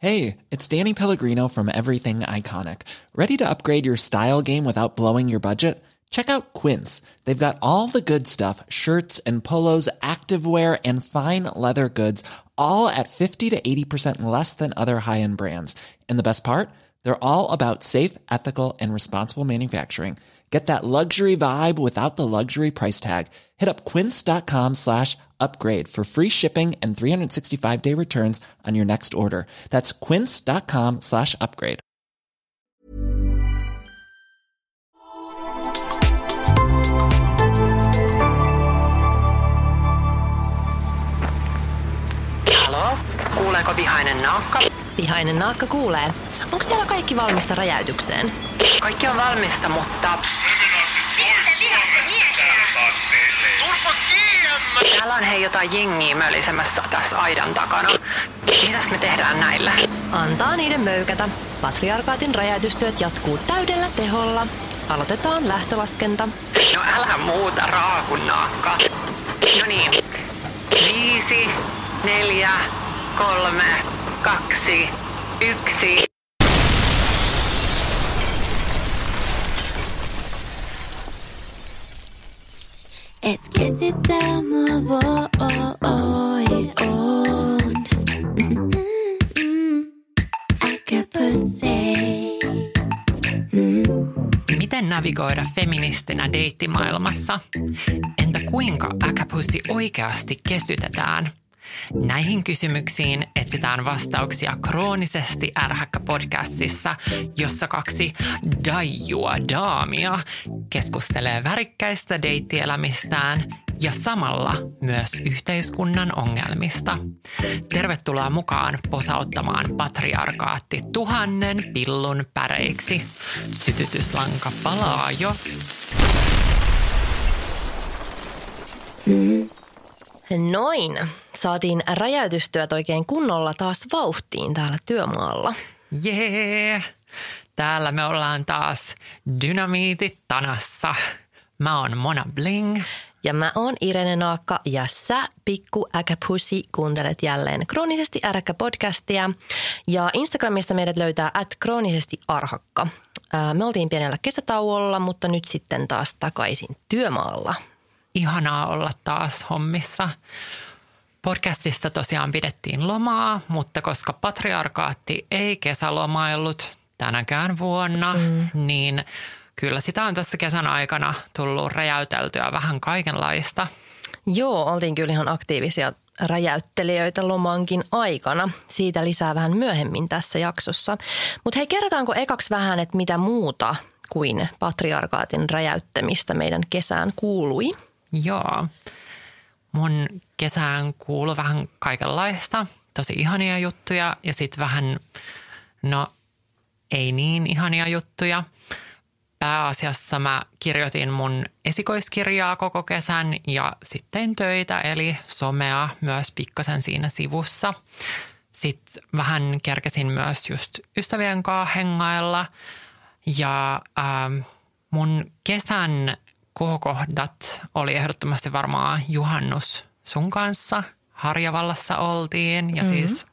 Hey, it's Danny Pellegrino from Everything Iconic. Ready to upgrade your style game without blowing your budget? Check out Quince. They've got all the good stuff, shirts and polos, activewear, and fine leather goods, all at 50 to 80% less than other high-end brands. And the best part? They're all about safe, ethical, and responsible manufacturing. Get that luxury vibe without the luxury price tag. Hit up quince.com/upgrade for free shipping and 365-day returns on your next order. That's quince.com/upgrade. Halo? Kuuleeko Vihainen Naakka? Vihainen Naakka kuulee. Onko siellä kaikki valmista räjäytykseen? Kaikki on valmista, mutta... Täällä on hei jotain jengiä mölisemässä tässä aidan takana. Mitäs me tehdään näille? Antaa niiden möykätä. Patriarkaatin räjäytystyöt jatkuu täydellä teholla. Aloitetaan lähtölaskenta. No älä muuta raakun naakka. No niin. 5, 4, 3, 2, 1. Etkä sitä mua voi on. Äkäpussei. Miten navigoida feministinä deittimaailmassa? Entä kuinka äkäpussi oikeasti kesytetään? Näihin kysymyksiin etsitään vastauksia kroonisesti ärhäkkä-podcastissa, jossa 2 daijua daamia keskustelee värikkäistä deittielämistään ja samalla myös yhteiskunnan ongelmista. Tervetuloa mukaan posauttamaan patriarkaatti 1000 pillun päreiksi. Sytytyslanka palaa jo. Noin. Saatiin räjäytystyöt oikein kunnolla taas vauhtiin täällä työmaalla. Jee! Täällä me ollaan taas dynamiitit tanassa. Mä oon Mona Bling. Ja mä oon Irene Naakka ja sä, pikku äkäpussi, kuuntelet jälleen Kroonisesti ärhäkkä podcastia. Ja Instagramista meidät löytää @kroonisestiarhakka. Me oltiin pienellä kesätauolla, mutta nyt sitten taas takaisin työmaalla. Ihanaa olla taas hommissa. Podcastista tosiaan pidettiin lomaa, mutta koska patriarkaatti ei kesälomaillut tänäkään vuonna, niin kyllä sitä on tässä kesän aikana tullut räjäyteltyä vähän kaikenlaista. Joo, oltiin kyllä ihan aktiivisia räjäyttelijöitä lomankin aikana. Siitä lisää vähän myöhemmin tässä jaksossa. Mutta hei, kerrotaanko ekaksi vähän, että mitä muuta kuin patriarkaatin räjäyttämistä meidän kesään kuului? Joo. Mun kesään kuului vähän kaikenlaista, tosi ihania juttuja ja sitten vähän, no ei niin ihania juttuja. Pääasiassa mä kirjoitin mun esikoiskirjaa koko kesän ja sitten töitä, eli somea myös pikkasen siinä sivussa. Sitten vähän kerkesin myös just ystävien kanssa hengailla ja mun kesän kohokohdat oli ehdottomasti varmaan juhannus sun kanssa. Harjavallassa oltiin ja siis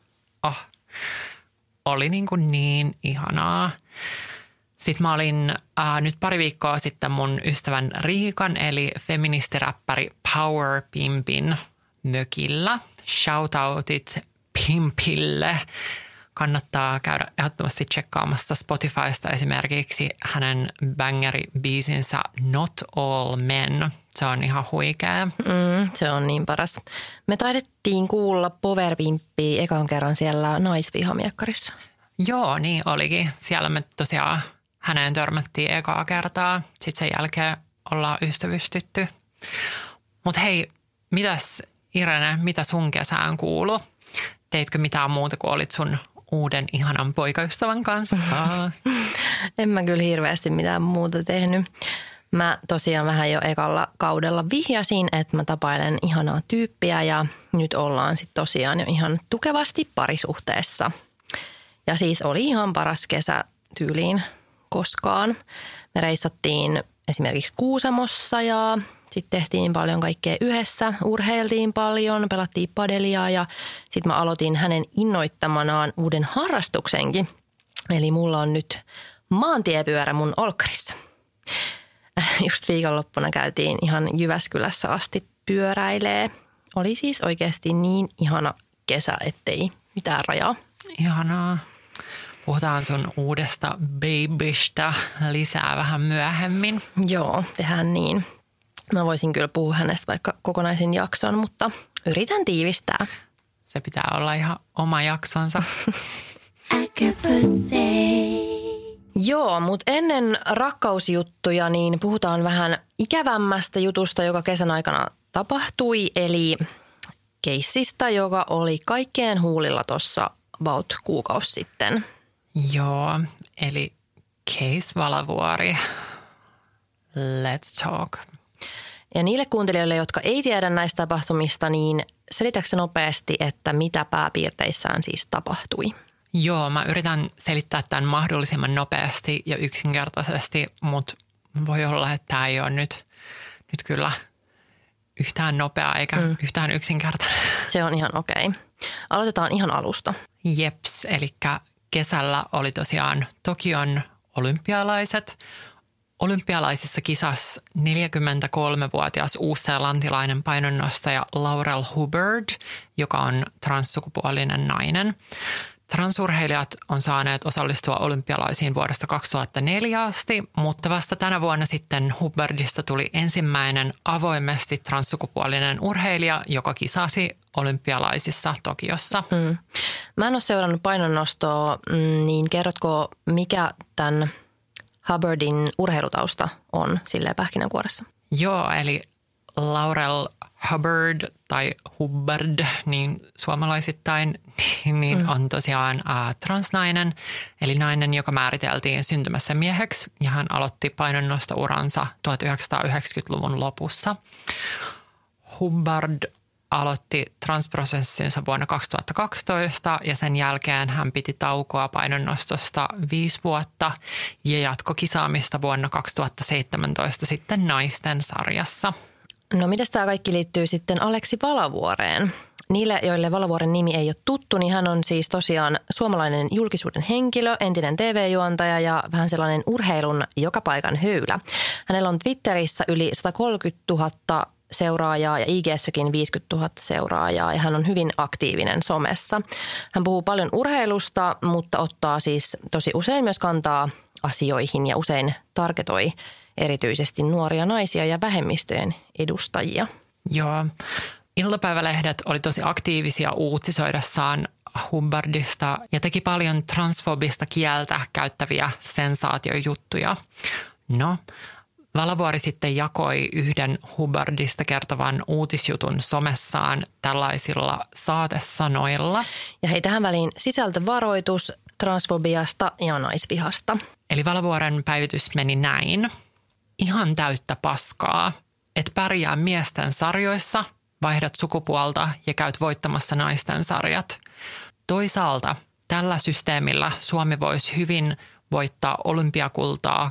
oli niin ihanaa. Sitten mä olin nyt pari viikkoa sitten mun ystävän Riikan eli feministiräppäri Power Pimpin mökillä. Shoutoutit Pimpille. Kannattaa käydä ehdottomasti tsekkaamassa Spotifysta esimerkiksi hänen bangeri-biisinsä Not All Men. Se on ihan huikea. Se on niin paras. Me taidettiin kuulla Power Pimppiä ekan kerran siellä naisvihamiekkarissa. Joo, niin olikin. Siellä me tosiaan häneen törmättiin ekaa kertaa. Sitten sen jälkeen ollaan ystävystytty. Mutta hei, mitäs Irene, mitä sun kesään kuului? Teitkö mitään muuta kuin olit sun uuden ihanan poikaystävän kanssa? En mä kyllä hirveästi mitään muuta tehnyt. Mä tosiaan vähän jo ekalla kaudella vihjasin, että mä tapailen ihanaa tyyppiä ja nyt ollaan sitten tosiaan jo ihan tukevasti parisuhteessa. Ja siis oli ihan paras kesä tyyliin koskaan. Me reissattiin esimerkiksi Kuusamossa ja Sitten tehtiin paljon kaikkea yhdessä, urheiltiin paljon, pelattiin padelia ja sitten mä aloitin hänen innoittamanaan uuden harrastuksenkin. Eli mulla on nyt maantiepyörä mun olkkarissa. Just viikonloppuna käytiin ihan Jyväskylässä asti pyöräilee. Oli siis oikeasti niin ihana kesä, ettei mitään rajaa. Ihanaa. Puhutaan sun uudesta babystä lisää vähän myöhemmin. Joo, tehdään niin. Mä voisin kyllä puhua hänestä vaikka kokonaisen jakson, mutta yritän tiivistää. Se pitää olla ihan oma jaksonsa. Joo, mutta ennen rakkausjuttuja niin puhutaan vähän ikävämmästä jutusta, joka kesän aikana tapahtui. Eli keissistä, joka oli kaikkien huulilla tuossa about kuukausi sitten. Joo, eli Case Valavuori. Let's talk. Ja niille kuuntelijoille, jotka ei tiedä näistä tapahtumista, niin selitätkö nopeasti, että mitä pääpiirteissään siis tapahtui? Joo, mä yritän selittää tämän mahdollisimman nopeasti ja yksinkertaisesti, mutta voi olla, että tämä ei ole nyt kyllä yhtään nopeaa eikä yhtään yksinkertainen. Se on ihan okei. Aloitetaan ihan alusta. Jeps, eli kesällä oli tosiaan Tokion olympialaiset. Olympialaisissa kisasi 43-vuotias uusseelantilainen painonnostaja Laurel Hubbard, joka on transsukupuolinen nainen. Transurheilijat on saaneet osallistua olympialaisiin vuodesta 2004 asti, mutta vasta tänä vuonna sitten Hubbardista tuli ensimmäinen avoimesti transsukupuolinen urheilija, joka kisasi olympialaisissa Tokiossa. Mä en ole seurannut painonnostoa, niin kerrotko mikä tämän Hubbardin urheilutausta on silleen pähkinänkuoressa? Joo, eli Laurel Hubbard tai Hubbard, niin suomalaisittain, niin on tosiaan transnainen, eli nainen, joka määriteltiin syntymässä mieheksi, ja hän aloitti painonnostouransa 1990-luvun lopussa. Hubbard aloitti transprosessinsa vuonna 2012 ja sen jälkeen hän piti taukoa painonnostosta 5 vuotta ja jatkoi kisaamista vuonna 2017 sitten naisten sarjassa. No mitäs tämä kaikki liittyy sitten Aleksi Valavuoreen? Niille, joille Valavuoren nimi ei ole tuttu, niin hän on siis tosiaan suomalainen julkisuuden henkilö, entinen TV-juontaja ja vähän sellainen urheilun joka paikan höylä. Hänellä on Twitterissä yli 130 000 seuraajaa ja IG:ssäkin 50 000 seuraajaa ja hän on hyvin aktiivinen somessa. Hän puhuu paljon urheilusta, mutta ottaa siis tosi usein myös kantaa asioihin ja usein targetoi erityisesti nuoria naisia ja vähemmistöjen edustajia. Joo. Iltapäivälehdet oli tosi aktiivisia uutisoidessaan Hubbardista ja teki paljon transfobista kieltä käyttäviä sensaatiojuttuja. No, Valavuori sitten jakoi yhden Hubbardista kertovan uutisjutun somessaan tällaisilla saatesanoilla. Ja hei, tähän väliin sisältövaroitus transfobiasta ja naisvihasta. Eli Valavuoren päivitys meni näin. Ihan täyttä paskaa, et pärjää miesten sarjoissa, vaihdat sukupuolta ja käyt voittamassa naisten sarjat. Toisaalta tällä systeemillä Suomi voisi hyvin voittaa olympiakultaa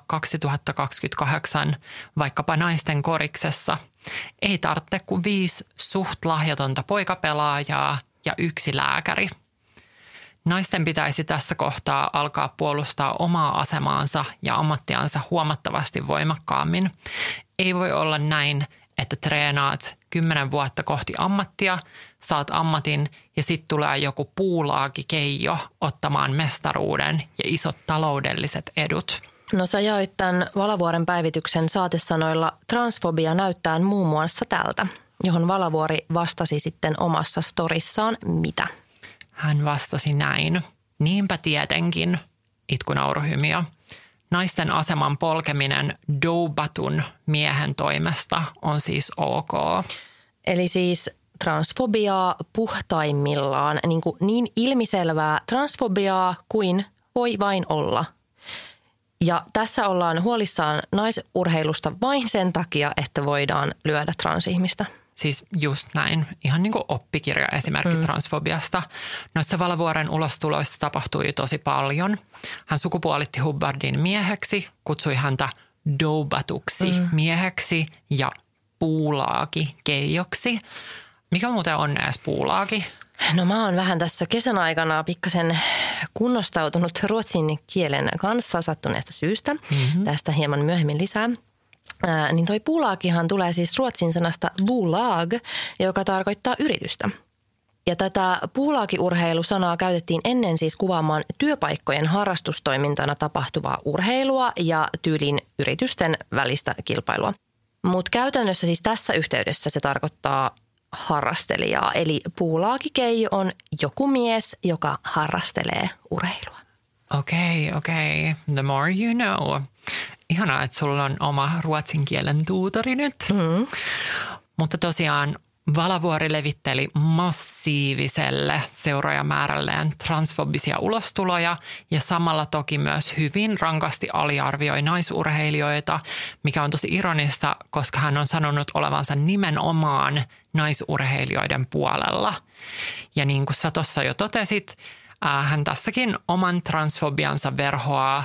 2028 vaikkapa naisten koriksessa. Ei tarvitse kuin 5 suht lahjatonta poikapelaajaa ja 1 lääkäri. Naisten pitäisi tässä kohtaa alkaa puolustaa omaa asemaansa ja ammattiansa huomattavasti voimakkaammin. Ei voi olla näin, että treenaat 10 vuotta kohti ammattia, saat ammatin ja sitten tulee joku puulaaki Keijo ottamaan mestaruuden ja isot taloudelliset edut. No sä jaoit tämän Valavuoren päivityksen saatesanoilla transfobia näyttää muun muassa tältä, johon Valavuori vastasi sitten omassa storissaan mitä? Hän vastasi näin. Niinpä tietenkin, itkunauruhymiö. Naisten aseman polkeminen doubatun miehen toimesta on siis ok. Eli siis transfobiaa puhtaimmillaan, niin ilmiselvää transfobiaa kuin voi vain olla. Ja tässä ollaan huolissaan naisurheilusta vain sen takia, että voidaan lyödä transihmistä. Siis just näin, ihan niin kuin oppikirja esimerkki transfobiasta. Noissa Valavuoren ulostuloissa tapahtui tosi paljon. Hän sukupuolitti Hubbardin mieheksi, kutsui häntä doubatuksi mieheksi ja puulaaki keijoksi. Mikä muuten on edes puulaaki? No mä oon vähän tässä kesän aikana pikkasen kunnostautunut ruotsin kielen kanssa sattuneesta syystä. Tästä hieman myöhemmin lisää. Niin toi puulaakihan tulee siis ruotsin sanasta bolag, joka tarkoittaa yritystä. Ja tätä puulaakiurheilusanaa käytettiin ennen siis kuvaamaan työpaikkojen harrastustoimintana tapahtuvaa urheilua ja tyylin yritysten välistä kilpailua. Mutta käytännössä siis tässä yhteydessä se tarkoittaa harrastelijaa, eli puulaakikeijo on joku mies, joka harrastelee urheilua. Okei. The more you know. Ihanaa, että sulla on oma ruotsin kielen tuutori nyt. Mutta tosiaan Valavuori levitteli massiiviselle seuraajamäärälleen transfobisia ulostuloja ja samalla toki myös hyvin rankasti aliarvioi naisurheilijoita, mikä on tosi ironista, koska hän on sanonut olevansa nimenomaan naisurheilijoiden puolella. Ja niin kuin sä tuossa jo totesit, hän tässäkin oman transfobiansa verhoaa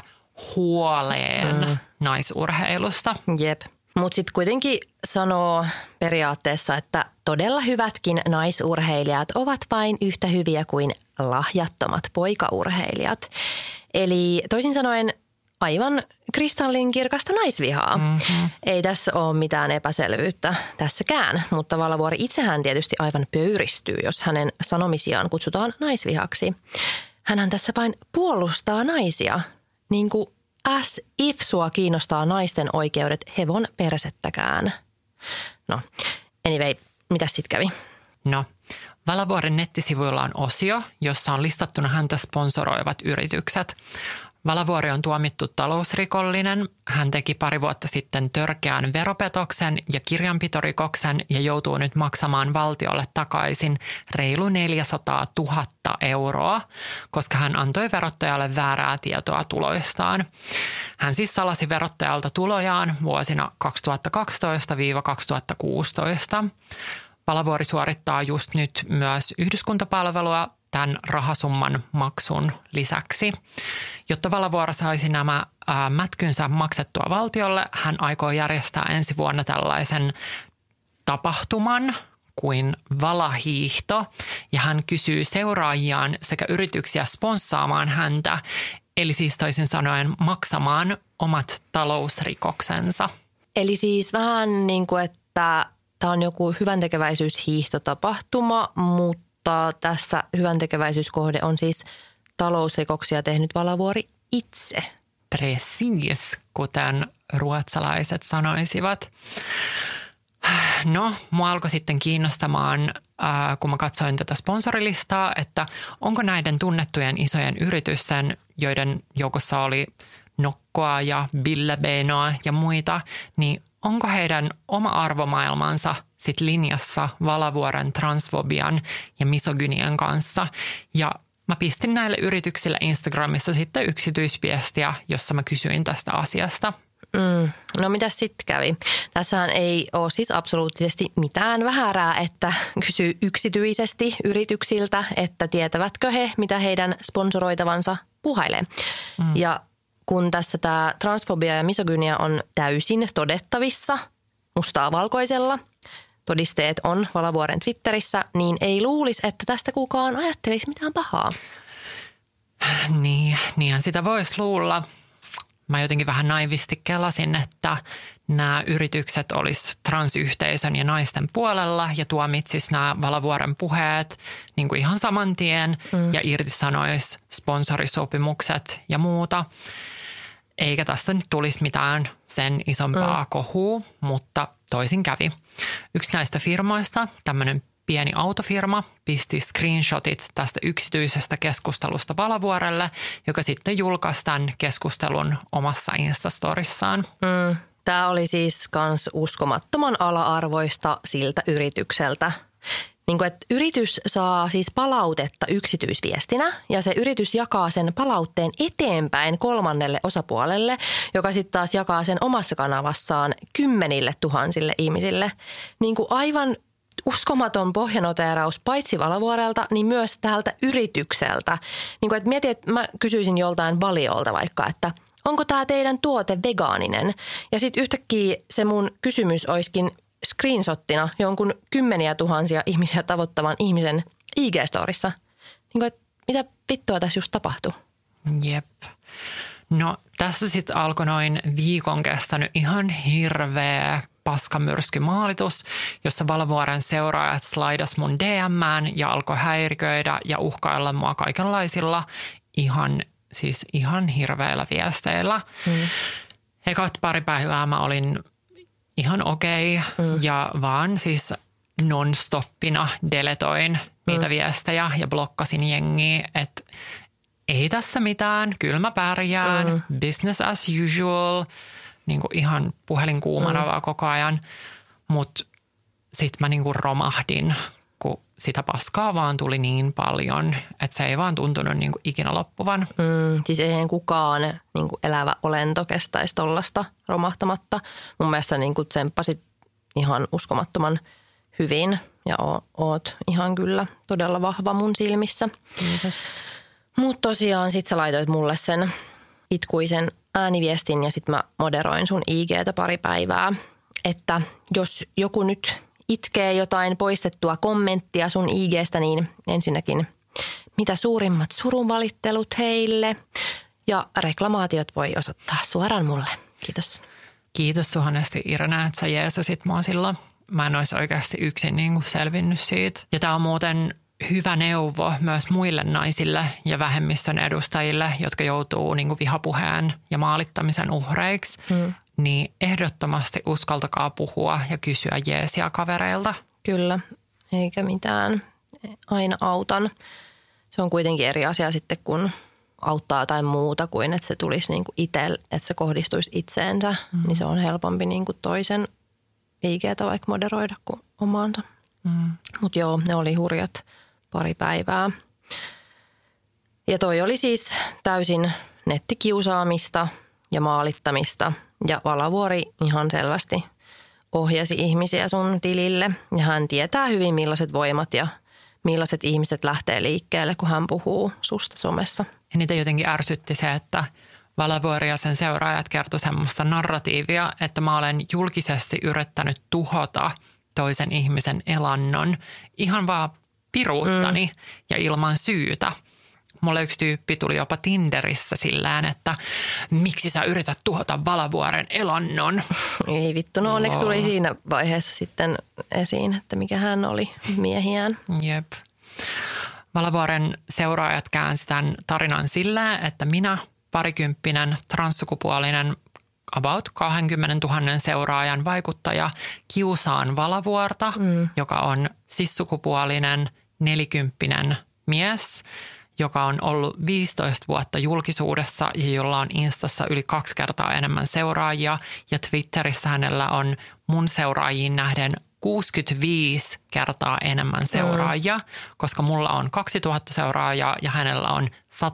huoleen naisurheilusta. Jep. Mutta sitten kuitenkin sanoo periaatteessa, että todella hyvätkin naisurheilijat ovat vain yhtä hyviä kuin lahjattomat poikaurheilijat. Eli toisin sanoen aivan kristallinkirkasta naisvihaa. Ei tässä ole mitään epäselvyyttä tässäkään, mutta Valavuori itsehän tietysti aivan pöyristyy, jos hänen sanomisiaan kutsutaan naisvihaksi. Hänhän tässä vain puolustaa naisia, niin kuin as if sua kiinnostaa naisten oikeudet hevon persettäkään. No, anyway, mitäs sit kävi? No, Valavuoren nettisivuilla on osio, jossa on listattuna häntä sponsoroivat yritykset. Valavuori on tuomittu talousrikollinen. Hän teki pari vuotta sitten törkeän veropetoksen ja kirjanpitorikoksen ja joutuu nyt maksamaan valtiolle takaisin reilu 400 000 euroa, koska hän antoi verottajalle väärää tietoa tuloistaan. Hän siis salasi verottajalta tulojaan vuosina 2012–2016. Valavuori suorittaa just nyt myös yhdyskuntapalvelua tämän rahasumman maksun lisäksi. Jotta Valavuori saisi nämä mätkynsä maksettua valtiolle, hän aikoo järjestää ensi vuonna tällaisen tapahtuman kuin valahiihto, ja hän kysyy seuraajiaan sekä yrityksiä sponssaamaan häntä, eli siis toisin sanoen maksamaan omat talousrikoksensa. Eli siis vähän niin kuin, että tämä on joku hyväntekeväisyyshiihtotapahtuma, mutta tässä hyväntekeväisyyskohde on siis talousrikoksia tehnyt Valavuori itse. Precis, kuten ruotsalaiset sanoisivat. No, mua alkoi sitten kiinnostamaan, kun mä katsoin tätä sponsorilistaa, että onko näiden tunnettujen isojen yritysten, joiden joukossa oli Nokkoa ja Billebenoa ja muita, niin onko heidän oma arvomaailmansa sit linjassa Valavuoren transfobian ja misogynian kanssa? Ja mä pistin näille yrityksille Instagramissa sitten yksityisviestiä, jossa mä kysyin tästä asiasta. No mitäs sitten kävi? Tässähän ei ole siis absoluuttisesti mitään vähärää, että kysyy yksityisesti yrityksiltä, että tietävätkö he, mitä heidän sponsoroitavansa puhailee. Ja kun tässä tämä transfobia ja misogynia on täysin todettavissa mustaa valkoisella, todisteet on Valavuoren Twitterissä, niin ei luulisi, että tästä kukaan ajattelisi mitään pahaa. Niinhän sitä voisi luulla. Mä jotenkin vähän naivisti kelasin, että nämä yritykset olisi transyhteisön ja naisten puolella ja tuomitsis nämä Valavuoren puheet niin kuin ihan saman tien ja irtisanoisi sponsorisopimukset ja muuta. Eikä tästä nyt tulisi mitään sen isompaa kohua, mutta toisin kävi. Yksi näistä firmoista, tämmöinen pieni autofirma, pisti screenshotit tästä yksityisestä keskustelusta Valavuorelle, joka sitten julkaisi tämän keskustelun omassa Instastorissaan. Tämä oli siis kans uskomattoman ala-arvoista siltä yritykseltä. Niin kuin, että yritys saa siis palautetta yksityisviestinä ja se yritys jakaa sen palautteen eteenpäin kolmannelle osapuolelle, joka sitten taas jakaa sen omassa kanavassaan 10 000 ihmisille. Niin kuin aivan uskomaton pohjanoteeraus paitsi Valavuorelta, niin myös tältä yritykseltä. Niin kuin, että mietin, että mä kysyisin joltain Valiolta vaikka, että onko tämä teidän tuote vegaaninen? Ja sitten yhtäkkiä se mun kysymys olisikin screenshottina jonkun kymmeniä tuhansia ihmisiä tavoittavan ihmisen IG-storissa. Niin kuin, että mitä vittua tässä just tapahtui? Jep. No tässä sitten alkoi noin viikon kestänyt ihan hirveä paskamyrskymaalitus, jossa Valovuoren seuraajat slaidas mun DM:ään ja alkoi häiriköidä ja uhkailla mua kaikenlaisilla ihan hirveillä viesteillä. Ekat pari päivää mä olin ihan okei ja vaan siis non-stoppina deletoin niitä viestejä ja blokkasin jengiä, että ei tässä mitään, kyllä mä pärjään, business as usual, niin kuin ihan puhelin kuumana vaan koko ajan. Mutta sitten mä niin kuin romahdin, kun sitä paskaa vaan tuli niin paljon, että se ei vaan tuntunut niin kuin ikinä loppuvan. Siis eihän kukaan niin kuin elävä olento kestäisi tollasta romahtamatta. Mun mielestä niin kuin tsemppasit ihan uskomattoman hyvin ja oot ihan kyllä todella vahva mun silmissä. Kiitos. Mutta tosiaan sit sä laitoit mulle sen itkuisen ääniviestin ja sit mä moderoin sun IG:tä pari päivää. Että jos joku nyt itkee jotain poistettua kommenttia sun IG:stä, niin ensinnäkin mitä suurimmat surunvalittelut heille. Ja reklamaatiot voi osoittaa suoraan mulle. Kiitos. Kiitos suhannesti Irene, että sä jeesasit mua silloin. Mä en olisi oikeasti yksin niin kuin selvinnyt siitä. Ja tää on muuten hyvä neuvo myös muille naisille ja vähemmistön edustajille, jotka joutuu niin kuin vihapuheen ja maalittamisen uhreiksi. Niin ehdottomasti uskaltakaa puhua ja kysyä jeesia kavereilta. Kyllä, eikä mitään. Aina autan. Se on kuitenkin eri asia sitten, kun auttaa jotain muuta kuin, että se tulisi niin kuin itselle, että se kohdistuisi itseensä. Niin se on helpompi niin kuin toisen IG:tä vaikka moderoida kuin omaansa. Mutta joo, ne oli hurjat pari päivää. Ja toi oli siis täysin nettikiusaamista ja maalittamista. Ja Valavuori ihan selvästi ohjasi ihmisiä sun tilille. Ja hän tietää hyvin, millaiset voimat ja millaiset ihmiset lähtee liikkeelle, kun hän puhuu susta somessa. Ja niitä jotenkin ärsytti se, että Valavuori ja sen seuraajat kertoi semmoista narratiivia, että mä olen julkisesti yrittänyt tuhota toisen ihmisen elannon ihan vaan piruuttani ja ilman syytä. Mulle yksi tyyppi tuli jopa Tinderissä sillään, että miksi sä yrität tuhota Valavuoren elannon? Ei vittu, no onneksi tuli siinä vaiheessa sitten esiin, että mikä hän oli miehiään. Jep. Valavuoren seuraajat käänsi tämän tarinan silleen, että minä, parikymppinen, transsukupuolinen, about 20 000 seuraajan vaikuttaja, kiusaan Valavuorta, joka on cissukupuolinen, 40 mies, joka on ollut 15 vuotta julkisuudessa ja jolla on Instassa yli 2 kertaa enemmän seuraajia. Ja Twitterissä hänellä on mun seuraajiin nähden 65 kertaa enemmän seuraajia, koska mulla on 2000 seuraajaa ja hänellä on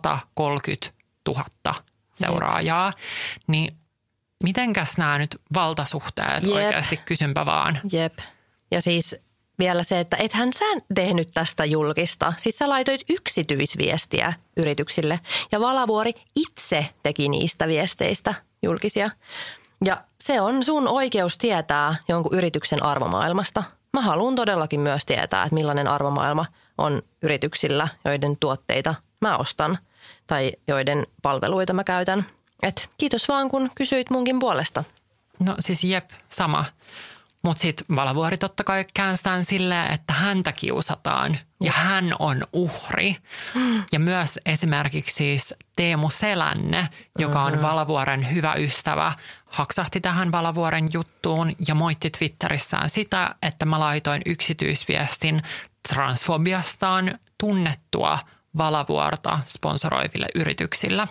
130 000 seuraajaa. Niin mitenkäs nämä nyt valtasuhteet oikeasti, kysynpä vaan. Jep. Ja siis vielä se, että ethän sä tehnyt tästä julkista. Siis sä laitoit yksityisviestiä yrityksille ja Valavuori itse teki niistä viesteistä julkisia. Ja se on sun oikeus tietää jonkun yrityksen arvomaailmasta. Mä haluan todellakin myös tietää, että millainen arvomaailma on yrityksillä, joiden tuotteita mä ostan tai joiden palveluita mä käytän. Et kiitos vaan, kun kysyit munkin puolesta. No siis jep, sama. Mutta sitten Valavuori totta kai käännstään silleen, että häntä kiusataan ja hän on uhri. Ja myös esimerkiksi siis Teemu Selänne, joka on Valavuoren hyvä ystävä, haksahti tähän Valavuoren juttuun ja moitti Twitterissään sitä, että mä laitoin yksityisviestin transfobiastaan tunnettua Valavuorta sponsoroiville yrityksillä.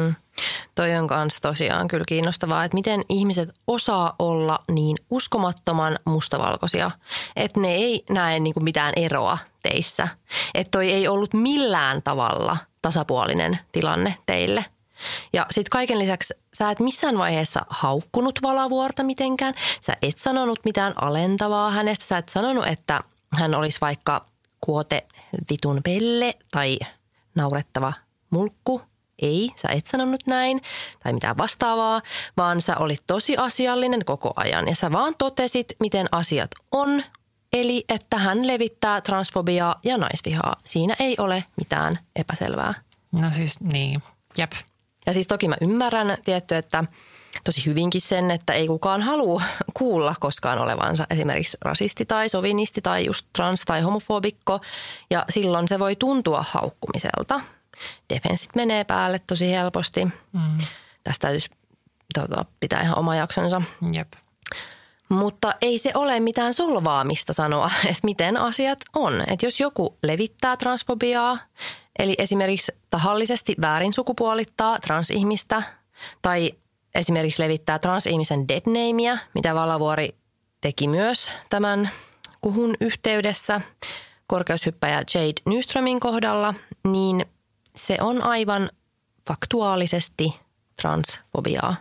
Toi on kanssa tosiaan kyllä kiinnostavaa, että miten ihmiset osaa olla niin uskomattoman mustavalkoisia, että ne ei näe niinku mitään eroa teissä. Että toi ei ollut millään tavalla tasapuolinen tilanne teille. Ja sitten kaiken lisäksi sä et missään vaiheessa haukkunut Valavuorta mitenkään. Sä et sanonut mitään alentavaa hänestä. Sä et sanonut, että hän olisi vaikka kuote vitun pelle tai naurettava mulkku. ei, sä et sanonut näin tai mitään vastaavaa, vaan sä olit tosi asiallinen koko ajan ja sä vaan totesit, miten asiat on. Eli että hän levittää transfobiaa ja naisvihaa. Siinä ei ole mitään epäselvää. No siis niin, jep. Ja siis toki mä ymmärrän tietty, että tosi hyvinkin sen, että ei kukaan halua kuulla koskaan olevansa esimerkiksi rasisti tai sovinisti tai just trans- tai homofobikko. Ja silloin se voi tuntua haukkumiselta. Defenssit menee päälle tosi helposti. Tästä täytyisi pitää ihan oma jaksonsa. Jep. Mutta ei se ole mitään solvaamista sanoa, että miten asiat on. Että jos joku levittää transfobiaa, eli esimerkiksi tahallisesti väärin sukupuolittaa transihmistä tai esimerkiksi levittää transihmisen deadnameä, mitä Valavuori teki myös tämän kuhun yhteydessä korkeushyppäjä Jade Nyströmin kohdalla, niin se on aivan faktuaalisesti transfobiaa.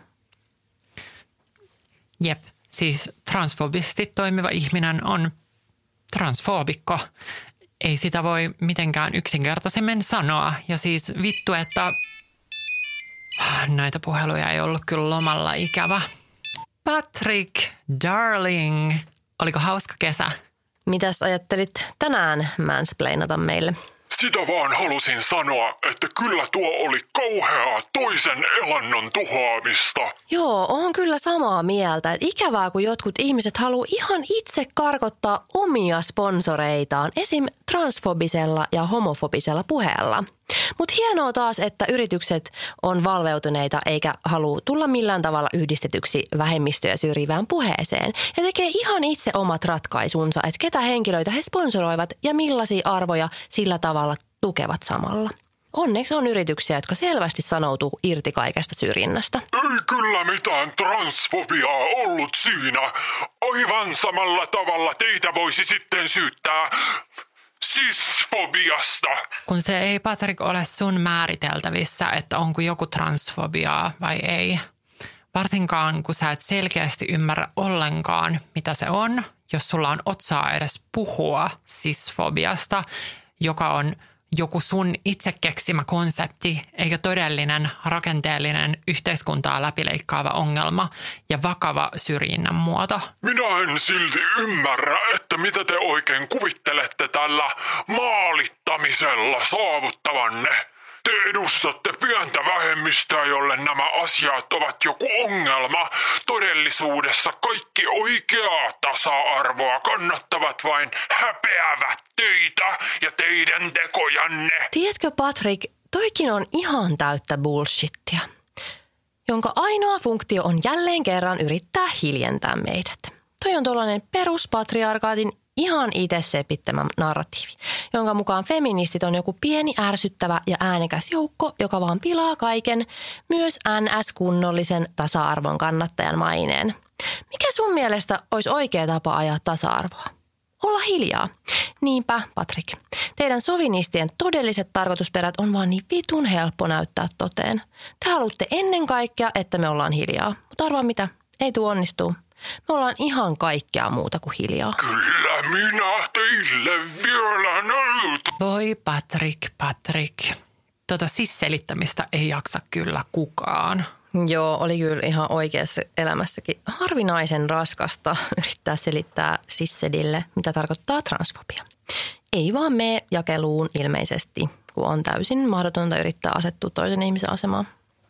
Jep. Siis transfobisesti toimiva ihminen on transfobikko. Ei sitä voi mitenkään yksinkertaisemmin sanoa. Ja siis vittu, että näitä puheluja ei ollut kyllä lomalla ikävä. Patrick, darling, oliko hauska kesä? Mitäs ajattelit tänään mansplainata meille? Sitä vaan halusin sanoa, että kyllä tuo oli kauheaa toisen elannon tuhoamista. Joo, on kyllä samaa mieltä. Että ikävää, kun jotkut ihmiset haluaa ihan itse karkottaa omia sponsoreitaan, esim. Transfobisella ja homofobisella puheella. Mutta hienoa taas, että yritykset on valveutuneita eikä halua tulla millään tavalla yhdistetyksi vähemmistöjä syrjivään puheeseen. Ja tekee ihan itse omat ratkaisunsa, että ketä henkilöitä he sponsoroivat ja millaisia arvoja sillä tavalla tukevat samalla. Onneksi on yrityksiä, jotka selvästi sanoutuu irti kaikesta syrjinnästä. Ei kyllä mitään transfobiaa ollut siinä. Aivan samalla tavalla teitä voisi sitten syyttää sisfobiasta. Kun se ei, Patrick, ole sun määriteltävissä, että onko joku transfobiaa vai ei. Varsinkaan, kun sä et selkeästi ymmärrä ollenkaan, mitä se on, jos sulla on otsaa edes puhua sisfobiasta, joka on joku sun itse keksimä konsepti, eikä todellinen rakenteellinen yhteiskuntaa läpileikkaava ongelma ja vakava syrjinnän muoto. Minä en silti ymmärrä, että mitä te oikein kuvittelette tällä maalittamisella saavuttavanne. Te edustatte pientä vähemmistöä, jolle nämä asiat ovat joku ongelma. Todellisuudessa kaikki oikeaa tasa-arvoa kannattavat vain häpeävät teitä ja teidän tekojanne. Tiedätkö, Patrick, toikin on ihan täyttä bullshittia, jonka ainoa funktio on jälleen kerran yrittää hiljentää meidät. Toi on tuollainen peruspatriarkaatin ihan itse sepittämä narratiivi, jonka mukaan feministit on joku pieni ärsyttävä ja äänekäs joukko, joka vaan pilaa kaiken, myös NS-kunnollisen tasa-arvon kannattajan maineen. Mikä sun mielestä olisi oikea tapa ajaa tasa-arvoa? Olla hiljaa. Niinpä, Patrick. Teidän sovinistien todelliset tarkoitusperät on vaan niin vitun helppo näyttää toteen. Te haluatte ennen kaikkea, että me ollaan hiljaa. Mutta arvaa mitä? Ei tuu onnistuu. Me ollaan ihan kaikkea muuta kuin hiljaa. Kyllä minä teille vielä näytän. Voi Patrick. Sisselittämistä ei jaksa kyllä kukaan. Joo, oli kyllä ihan oikeassa elämässäkin harvinaisen raskasta yrittää selittää sissedille, mitä tarkoittaa transfobia. Ei vaan mene jakeluun ilmeisesti, kun on täysin mahdotonta yrittää asettua toisen ihmisen asemaan.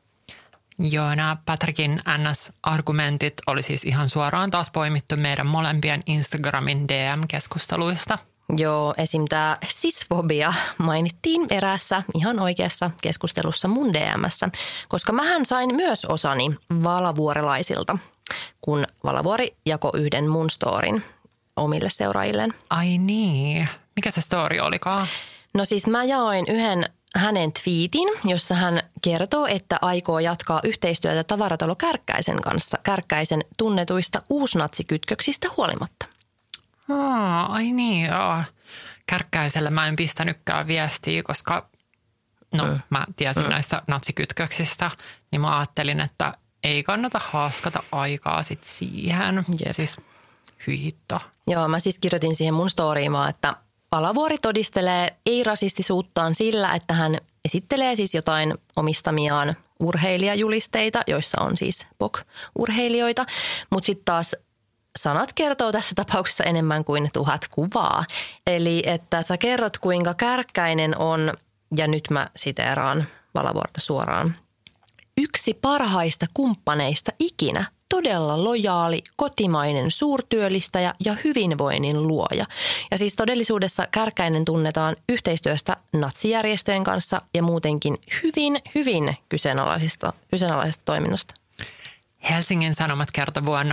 Joo, nämä Patrickin NS-argumentit oli siis ihan suoraan taas poimittu meidän molempien Instagramin DM-keskusteluista. Joo, esim. Tämä sisfobia mainittiin eräässä ihan oikeassa keskustelussa mun DM:ssä, koska mähän sain myös osani valavuorelaisilta, kun Valavuori jakoi yhden mun storin omille seuraajilleen. Ai niin, mikä se story olikaan? No siis mä jaoin yhden hänen twiitin, jossa hän kertoo, että aikoo jatkaa yhteistyötä Tavaratalo Kärkkäisen kanssa Kärkkäisen tunnetuista uusnatsikytköksistä huolimatta. Ai niin, joo. Kärkkäiselle mä en pistänytkään viestiä, koska mä tiesin näistä natsikytköksistä, niin mä ajattelin, että ei kannata haaskata aikaa sit siihen. Jep. Siis hyi hitto. Joo, mä siis kirjoitin siihen mun storyin vaan, että Valovuori todistelee ei-rasistisuuttaan sillä, että hän esittelee siis jotain omistamiaan urheilijajulisteita, joissa on siis POC-urheilijoita, mutta sitten taas sanat kertoo tässä tapauksessa enemmän kuin 1000 kuvaa. Eli että sä kerrot, kuinka Kärkkäinen on, ja nyt mä siteeraan Valovuorta suoraan, yksi parhaista kumppaneista ikinä, todella lojaali, kotimainen suurtyöllistäjä ja hyvinvoinnin luoja. Ja siis todellisuudessa Kärkkäinen tunnetaan yhteistyöstä natsijärjestöjen kanssa ja muutenkin hyvin kyseenalaisesta toiminnasta. Helsingin Sanomat kertoi vuonna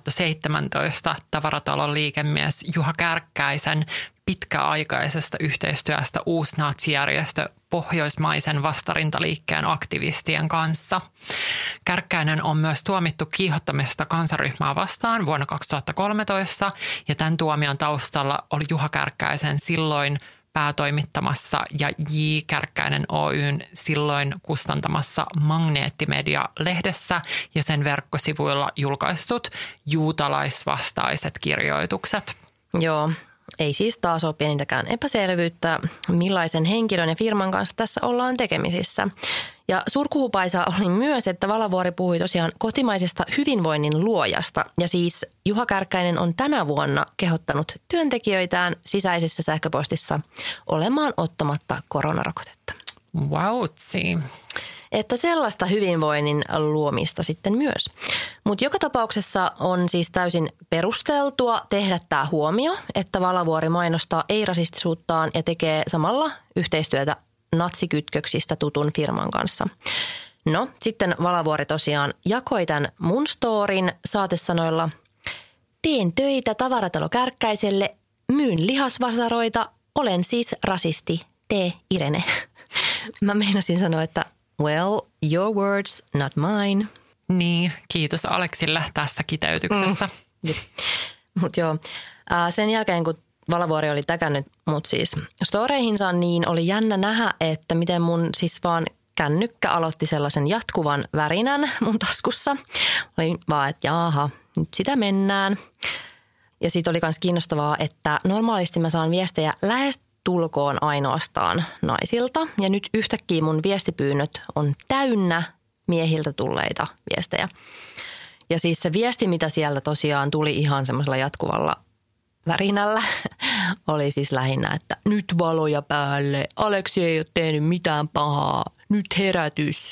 2017 tavaratalon liikemies Juha Kärkkäisen pitkäaikaisesta yhteistyöstä uusnatsijärjestö Pohjoismaisen vastarintaliikkeen aktivistien kanssa. Kärkkäinen on myös tuomittu kiihottamista kansanryhmää vastaan vuonna 2013 ja tämän tuomion taustalla oli Juha Kärkkäisen silloin päätoimittamassa ja J. Kärkkäinen Oyn silloin kustantamassa Magneettimedia-lehdessä ja sen verkkosivuilla julkaistut juutalaisvastaiset kirjoitukset. Joo, ei siis taas ole pienintäkään epäselvyyttä, millaisen henkilön ja firman kanssa tässä ollaan tekemisissä. Ja surkuhupaisaa oli myös, että Valovuori puhui tosiaan kotimaisesta hyvinvoinnin luojasta. Ja siis Juha Kärkkäinen on tänä vuonna kehottanut työntekijöitään sisäisessä sähköpostissa olemaan ottamatta koronarokotetta. Vautsi. Että sellaista hyvinvoinnin luomista sitten myös. Mutta joka tapauksessa on siis täysin perusteltua tehdä tämä huomio, että Valovuori mainostaa ei-rasistisuuttaan ja tekee samalla yhteistyötä natsikytköksistä tutun firman kanssa. No, sitten Valovuori tosiaan jakoi tämän mun storin saatesanoilla: teen töitä tavaratalo Kärkkäiselle, myyn lihasvasaroita, olen siis rasisti, tee Irene. Mä meinasin sanoa, että well, your words, not mine. Niin, kiitos Aleksille tästä kiteytyksestä. Mutta joo, sen jälkeen kun Valovuori oli täkännyt mut siis storeihinsa, niin oli jännä nähdä, että miten mun siis vaan kännykkä aloitti sellaisen jatkuvan värinän mun taskussa. Oli vaan, että jaaha, nyt sitä mennään. Ja siitä oli myös kiinnostavaa, että normaalisti mä saan viestejä tulkoon ainoastaan naisilta. Ja nyt yhtäkkiä mun viestipyynnöt on täynnä miehiltä tulleita viestejä. Ja siis se viesti, mitä sieltä tosiaan tuli ihan semmoisella jatkuvalla värinällä, oli siis lähinnä, että nyt valoja päälle, Aleksi ei ole tehnyt mitään pahaa, nyt herätys.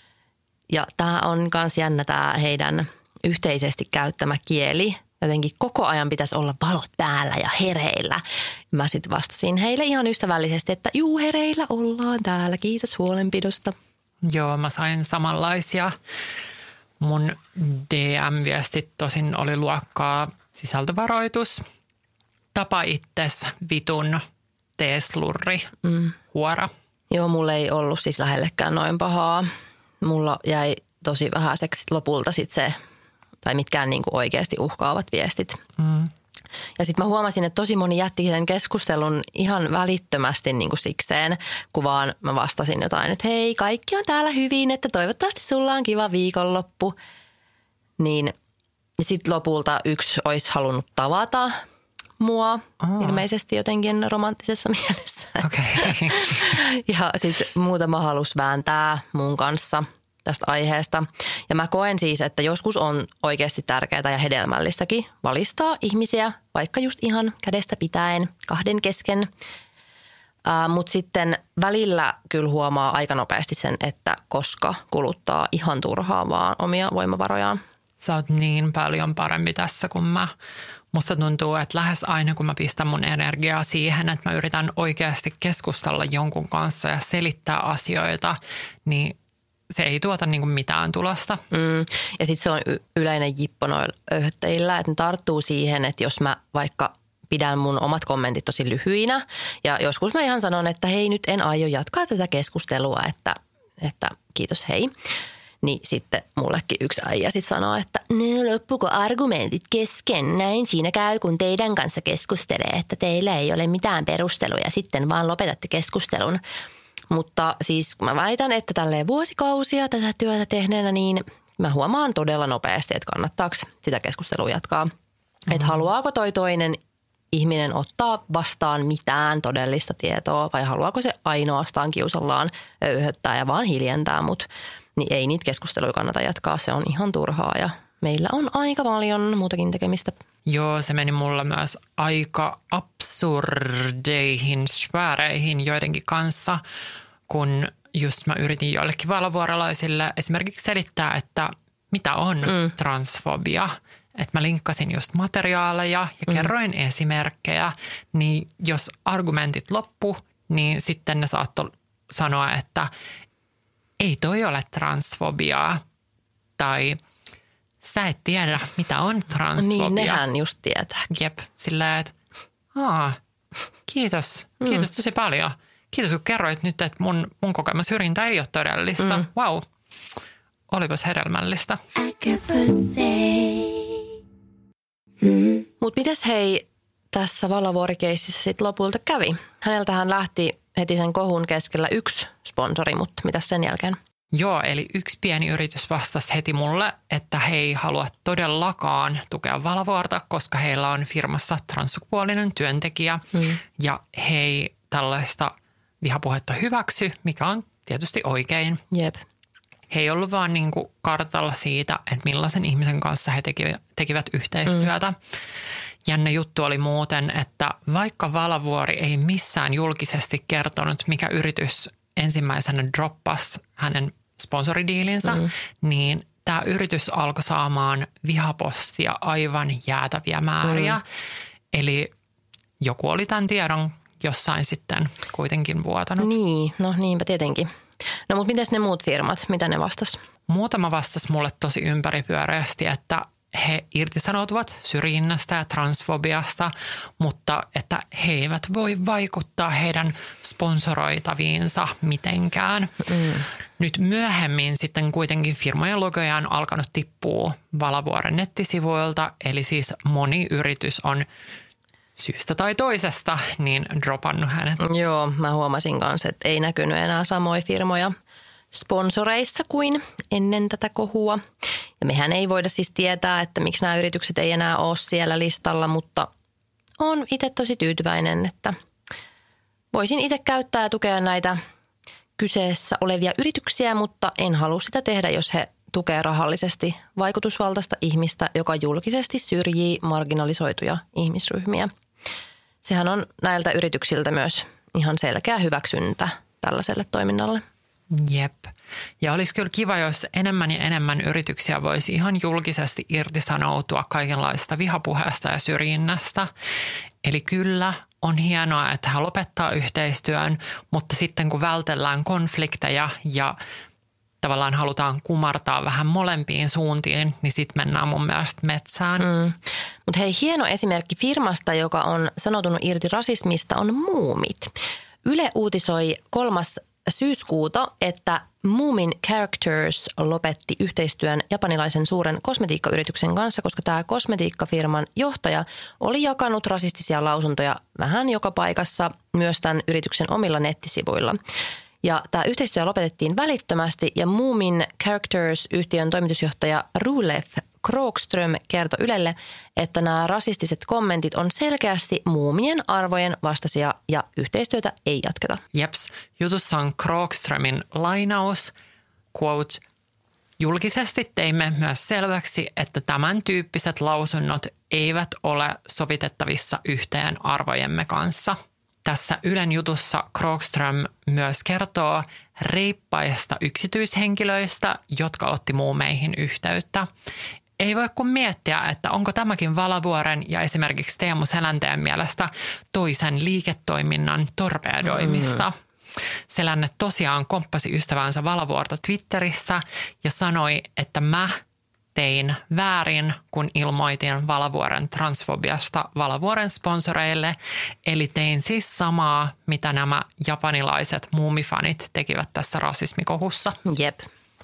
Ja tämä on myös jännä tämä heidän yhteisesti käyttämä kieli. Jotenkin koko ajan pitäisi olla valot päällä ja hereillä. Mä sitten vastasin heille ihan ystävällisesti, että juu, hereillä ollaan täällä, kiitos huolenpidosta. Joo, mä sain samanlaisia. Mun DM-viestit tosin oli luokkaa sisältövaroitus. Tapa itses, vitun, teeslurri, huora. Joo, mulla ei ollut siis lähellekään noin pahaa. Mulla jäi tosi vähäiseksi lopulta sitten se, tai mitkään niinku oikeasti uhkaavat viestit. Ja sitten mä huomasin, että tosi moni jätti sen keskustelun ihan välittömästi niinku sikseen, kun vaan mä vastasin jotain, että hei, kaikki on täällä hyvin, että toivottavasti sulla on kiva viikonloppu. Niin sitten lopulta yksi olisi halunnut tavata mua ilmeisesti jotenkin romanttisessa mielessä. Okay. Ja sitten muutama halusi vääntää mun kanssa tästä aiheesta. Ja mä koen siis, että joskus on oikeasti tärkeää ja hedelmällistäkin valistaa ihmisiä, vaikka just ihan kädestä pitäen, kahden kesken. Mutta sitten välillä kyllä huomaa aika nopeasti sen, että koska kuluttaa ihan turhaan vaan omia voimavarojaan. Sä oot niin paljon parempi tässä kuin mä. Musta tuntuu, että lähes aina kun mä pistän mun energiaa siihen, että mä yritän oikeasti keskustella jonkun kanssa ja selittää asioita, niin se ei tuota niinku mitään tulosta. Ja sitten se on yleinen jippo noilla öyhöttäjillä, että ne tarttuu siihen, että jos mä vaikka pidän mun omat kommentit tosi lyhyinä ja joskus mä ihan sanon, että hei, nyt en aio jatkaa tätä keskustelua, että kiitos hei. Niin sitten mullekin yksi äijä sitten sanoo, että no loppuko argumentit kesken, näin siinä käy kun teidän kanssa keskustelee, että teillä ei ole mitään perusteluja, sitten vaan lopetatte keskustelun. Mutta siis mä väitän, että tälleen vuosikausia tätä työtä tehneenä, niin mä huomaan todella nopeasti, että kannattaako sitä keskustelua jatkaa. Että haluaako toi toinen ihminen ottaa vastaan mitään todellista tietoa vai haluaako se ainoastaan kiusallaan öyhöttää ja vaan hiljentää mut, niin ei niitä keskusteluja kannata jatkaa. Se on ihan turhaa ja meillä on aika paljon muutakin tekemistä. Joo, se meni mulla myös aika absurdeihin sfääreihin joidenkin kanssa, kun just mä yritin joillekin valavuorolaisille esimerkiksi selittää, että mitä on transfobia. Että mä linkkasin just materiaaleja ja kerroin esimerkkejä, niin jos argumentit loppu, niin sitten ne saattoi sanoa, että ei toi ole transfobiaa tai sä et tiedä, mitä on transfobia. Niin, nehän just tietää. Jep, silleen, että kiitos tosi paljon. Kiitos, kun kerroit nyt, että mun kokema syrjintä ei ole todellista. Vau, olipas hedelmällistä. Mutta mites hei tässä Valavuori-keississä sitten lopulta kävi? Häneltähän lähti heti sen kohun keskellä yksi sponsori, mutta mitäs sen jälkeen? Joo, eli yksi pieni yritys vastasi heti mulle, että he ei halua todellakaan tukea Valavuorta, koska heillä on firmassa transsukupuolinen työntekijä ja he ei tällaista vihapuhetta hyväksy, mikä on tietysti oikein. Jep. He ei ollut vaan niin kuin kartalla siitä, että millaisen ihmisen kanssa he tekivät yhteistyötä. Jännä juttu oli muuten, että vaikka Valavuori ei missään julkisesti kertonut, mikä yritys ensimmäisenä droppasi hänen sponsoridiilinsä, niin tämä yritys alkoi saamaan vihapostia aivan jäätäviä määriä. Eli joku oli tämän tiedon jossain sitten kuitenkin vuotanut. Niin, no niinpä tietenkin. No mutta mites ne muut firmat, mitä ne vastas? Muutama vastasi mulle tosi ympäripyöreästi, että he irtisanoutuvat syrjinnästä ja transfobiasta, mutta että he eivät voi vaikuttaa heidän sponsoroitaviinsa mitenkään. Nyt myöhemmin sitten kuitenkin firmojen logoja on alkanut tippua Valavuoren nettisivuilta, eli siis moni yritys on syystä tai toisesta niin dropannut hänet. Joo, mä huomasin kanssa, että ei näkynyt enää samoja firmoja sponsoreissa kuin ennen tätä kohua. Ja mehän ei voida siis tietää, että miksi nämä yritykset ei enää ole siellä listalla, mutta olen itse tosi tyytyväinen, että voisin itse käyttää ja tukea näitä kyseessä olevia yrityksiä, mutta en halua sitä tehdä, jos he tukee rahallisesti vaikutusvaltaista ihmistä, joka julkisesti syrjii marginalisoituja ihmisryhmiä. Sehän on näiltä yrityksiltä myös ihan selkeä hyväksyntä tällaiselle toiminnalle. Jep. Ja olisi kyllä kiva, jos enemmän ja enemmän yrityksiä voisi ihan julkisesti irtisanoutua kaikenlaista vihapuheesta ja syrjinnästä. Eli kyllä on hienoa, että hän lopettaa yhteistyön, mutta sitten kun vältellään konflikteja ja tavallaan halutaan kumartaa vähän molempiin suuntiin, niin sitten mennään mun mielestä metsään. Mutta hei, hieno esimerkki firmasta, joka on sanoutunut irti rasismista, on Muumit. Yle uutisoi 3. syyskuuta, että Moomin Characters lopetti yhteistyön japanilaisen suuren kosmetiikkayrityksen kanssa, koska tämä kosmetiikkafirman johtaja oli jakanut rasistisia lausuntoja vähän joka paikassa myös tämän yrityksen omilla nettisivuilla. Ja tämä yhteistyö lopetettiin välittömästi ja Moomin Characters-yhtiön toimitusjohtaja Rulef Krogström kertoi Ylelle, että nämä rasistiset kommentit on selkeästi Muumien arvojen vastaisia ja yhteistyötä ei jatketa. Jeps, jutussa on Krogströmin lainaus, quote, julkisesti teimme myös selväksi, että tämän tyyppiset lausunnot eivät ole sovitettavissa yhteen arvojemme kanssa. Tässä Ylen jutussa Krogström myös kertoo reippaista yksityishenkilöistä, jotka otti muumeihin yhteyttä. Ei voi kuin miettiä, että onko tämäkin Valavuoren ja esimerkiksi Teemu Selänteen mielestä toisen liiketoiminnan torpedoimista. Selänne tosiaan komppasi ystävänsä Valavuorta Twitterissä ja sanoi, että mä tein väärin, kun ilmoitin Valavuoren transfobiasta Valavuoren sponsoreille. Eli tein siis samaa, mitä nämä japanilaiset muumifanit tekivät tässä rasismikohussa. Jep.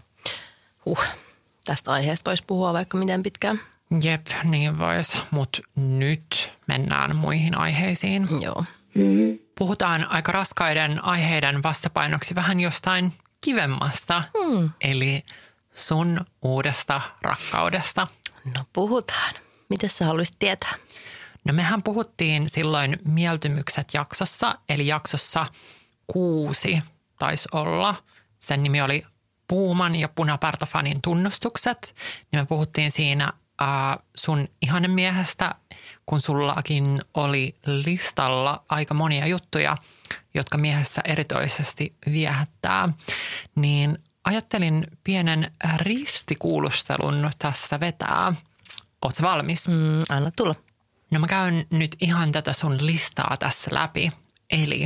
Tästä aiheesta voisi puhua vaikka miten pitkään. Jep, niin voisi, mutta nyt mennään muihin aiheisiin. Joo. Puhutaan aika raskaiden aiheiden vastapainoksi vähän jostain kivemmasta, eli sun uudesta rakkaudesta. No puhutaan. Mitä sä haluaisit tietää? No mehän puhuttiin silloin mieltymykset-jaksossa, eli jaksossa 6 taisi olla. Sen nimi oli Puuman ja Punapartafanin tunnustukset. Niin me puhuttiin siinä sun ihanemiehestä, kun sullakin oli listalla aika monia juttuja, jotka miehessä erityisesti viehättää. Niin ajattelin pienen ristikuulustelun tässä vetää. Ootko valmis? Anna tulla. No mä käyn nyt ihan tätä sun listaa tässä läpi. Eli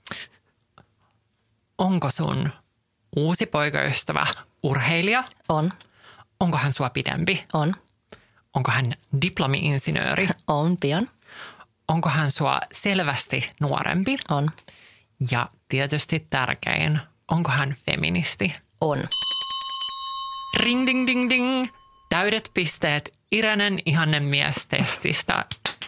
onko sun uusi poikaystävä urheilija? On. Onko hän sua pidempi? On. Onko hän diplomi-insinööri? On pian. Onko hän sua selvästi nuorempi? On. Ja tietysti tärkein, onko hän feministi? On. Ring ding ding ding. Täydet pisteet Irenen ihannemies-testistä.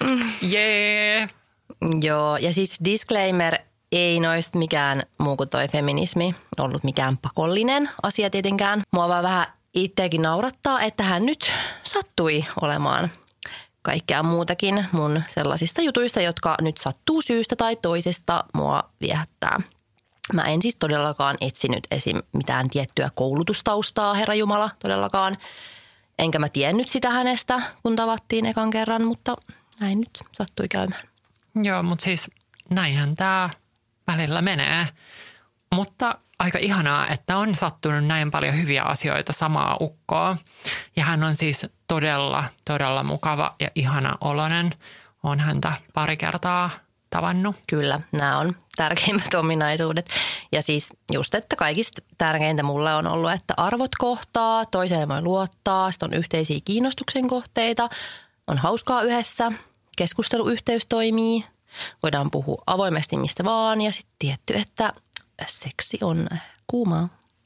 Jee! Joo, ja siis disclaimer, ei noista mikään muu kuin toi feminismi ollut mikään pakollinen asia tietenkään. Mua vaan vähän itseäkin naurattaa, että hän nyt sattui olemaan kaikkea muutakin mun sellaisista jutuista, jotka nyt sattuu syystä tai toisesta mua viehättää. Mä en siis todellakaan etsinyt esim. Mitään tiettyä koulutustaustaa, Herra Jumala, todellakaan. Enkä mä tiennyt sitä hänestä, kun tavattiin ekan kerran, mutta näin nyt sattui käymään. Joo, mutta siis näinhän tää välillä menee. Mutta aika ihanaa, että on sattunut näin paljon hyviä asioita samaa ukkoa. Ja hän on siis todella, todella mukava ja ihana oloinen. Olen häntä pari kertaa tavannut. Kyllä, nämä on tärkeimmät ominaisuudet. Ja siis just, että kaikista tärkeintä mulle on ollut, että arvot kohtaa, toiseen voi luottaa, sitten on yhteisiä kiinnostuksen kohteita, on hauskaa yhdessä, keskusteluyhteys toimii, voidaan puhua avoimesti mistä vaan ja sitten tietty, että seksi on kuumaa.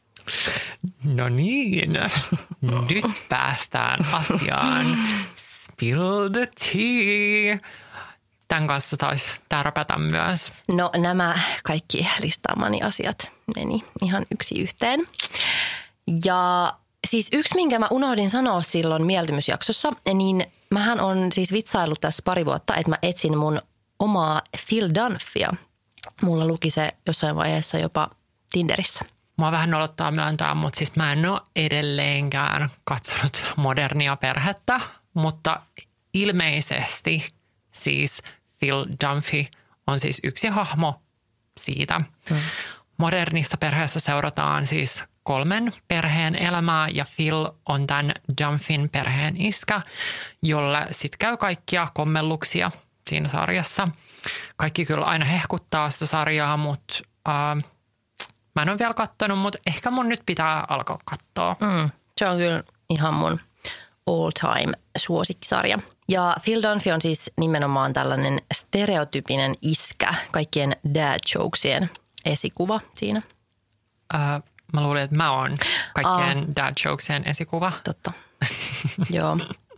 No niin, nyt päästään asiaan. Spill the tea. Tämän kanssa taisi tärpätä myös. No nämä kaikki listaamani asiat meni ihan yksi yhteen. Ja siis yksi, minkä mä unohdin sanoa silloin mieltymysjaksossa, niin mähän on siis vitsaillut tässä pari vuotta, että mä etsin mun omaa Phil Dunphia. Mulla luki se jossain vaiheessa jopa Tinderissä. Mua vähän nolottaa myöntää, mutta siis mä en ole edelleenkään katsonut Modernia perhettä, mutta ilmeisesti siis Phil Dunphy on siis yksi hahmo siitä. Modernissa perheessä seurataan siis 3 perheen elämää ja Phil on tämän Dunphyn perheen iskä, jolle sitten käy kaikkia kommelluksia siinä sarjassa. Kaikki kyllä aina hehkuttaa sitä sarjaa, mutta mä en ole vielä katsonut, mutta ehkä mun nyt pitää alkaa katsoa. Se on kyllä ihan mun all time suosikkisarja. Ja Phil Dunphy on siis nimenomaan tällainen stereotypinen iskä, kaikkien dad jokesien esikuva siinä. Mä luulin, että mä oon kaikkien dad jokesien esikuva. Totta, joo.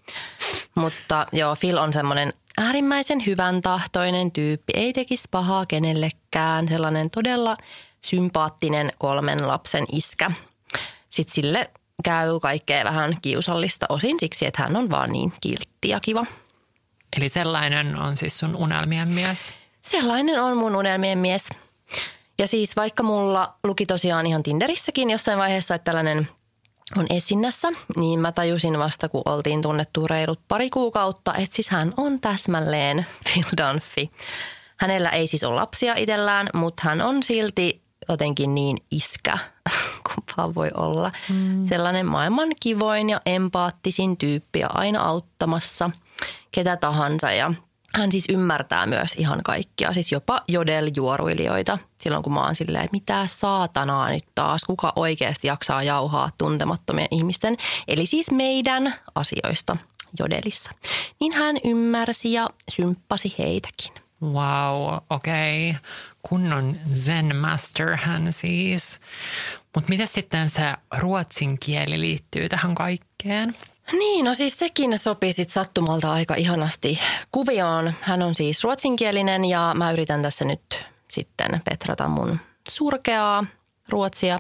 Mutta joo, Phil on semmoinen äärimmäisen hyvän tahtoinen tyyppi, ei tekisi pahaa kenellekään, sellainen todella sympaattinen 3 lapsen iskä. Sitten sille käy kaikkea vähän kiusallista osin siksi, että hän on vaan niin kiltti ja kiva. Eli sellainen on siis sun unelmien mies? Sellainen on mun unelmien mies. Ja siis vaikka mulla luki tosiaan ihan Tinderissäkin jossain vaiheessa, että tällainen on etsinnässä, niin mä tajusin vasta, kun oltiin tunnettu reilut pari kuukautta, että siis hän on täsmälleen Phil Dunphy. Hänellä ei siis ole lapsia itsellään, mutta hän on silti jotenkin niin iskä, kuin vaan voi olla. Sellainen maailman kivoin ja empaattisin tyyppi ja aina auttamassa ketä tahansa. Ja hän siis ymmärtää myös ihan kaikkia, siis jopa jodeljuoruilijoita. Silloin kun mä oon silleen, että mitä saatanaa nyt taas, kuka oikeasti jaksaa jauhaa tuntemattomien ihmisten, eli siis meidän asioista jodelissa. Niin hän ymmärsi ja symppasi heitäkin. Wow, okei. Kunnon zen master hän siis. Mutta miten sitten se ruotsin kieli liittyy tähän kaikkeen? Niin, no siis sekin sopii sit sattumalta aika ihanasti kuvioon. Hän on siis ruotsinkielinen ja mä yritän tässä nyt sitten petrata mun surkeaa ruotsia.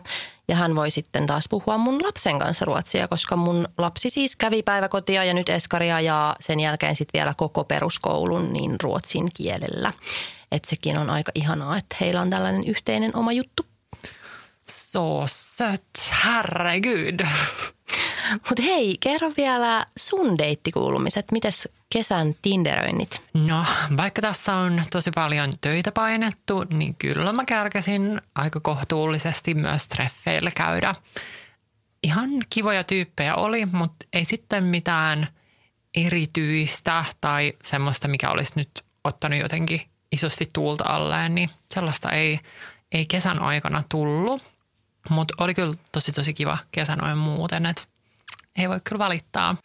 Ja hän voi sitten taas puhua mun lapsen kanssa ruotsia, koska mun lapsi siis kävi päiväkotia ja nyt eskaria ja sen jälkeen sitten vielä koko peruskoulun niin ruotsin kielellä. Että sekin on aika ihanaa, että heillä on tällainen yhteinen oma juttu. Så sött, herregud. Mutta hei, kerro vielä sun deittikuulumiset. Mites kesän tinderöinnit? No, vaikka tässä on tosi paljon töitä painettu, niin kyllä mä kärkäsin aika kohtuullisesti myös treffeillä käydä. Ihan kivoja tyyppejä oli, mutta ei sitten mitään erityistä tai semmoista, mikä olisi nyt ottanut jotenkin isosti tuulta alleen, niin sellaista ei kesän aikana tullut. Mutta oli kyllä tosi kiva kesä noin muuten, että ei voi kyllä valittaa.